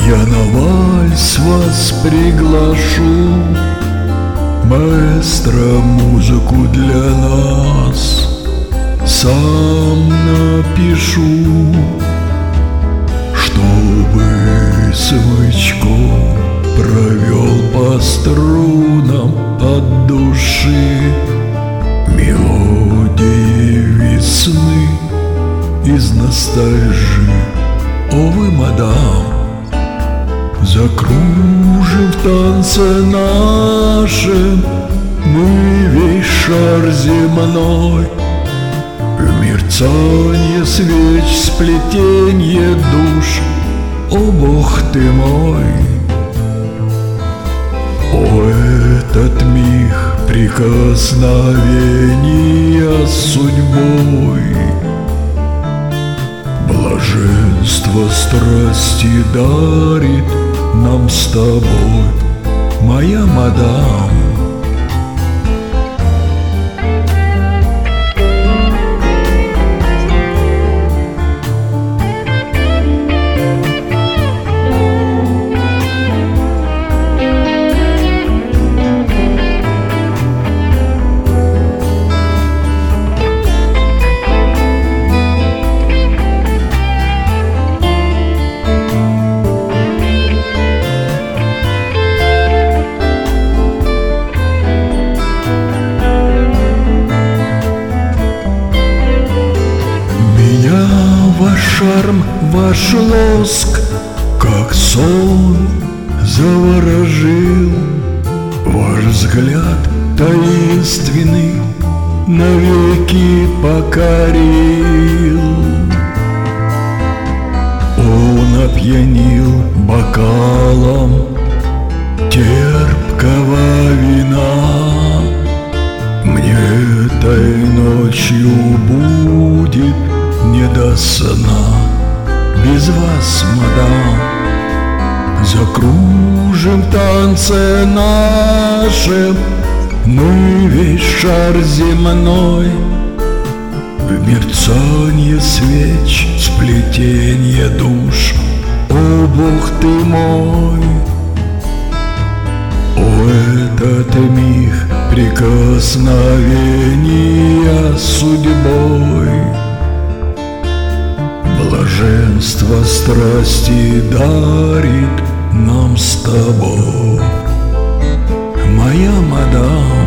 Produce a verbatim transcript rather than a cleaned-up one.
Я на вальс вас приглашу, маэстро, музыку для нас сам напишу, чтобы смычком провел по струнам от души мелодии весны из ностальжи. О, вы, мадам, закружим в танце нашем мы весь шар земной, в мерцанье свеч, сплетенье душ. О, Бог ты мой! О, этот миг прикосновения с судьбой, блаженство страсти дарит нам с тобой, моя мадам. Ваш шарм, ваш лоск, как сон, заворожил. Ваш взгляд таинственный навеки покорил. Он опьянил бокалом терпкого вина. Мне этой ночью будет не до сна без вас, мадам. Закружим в танце нашем мы весь шар земной, в мерцанье свеч, сплетенье душ. О, Бог ты мой! О, этот миг прикосновения с судьбой, блаженство страсти дарит нам с тобой, моя мадам.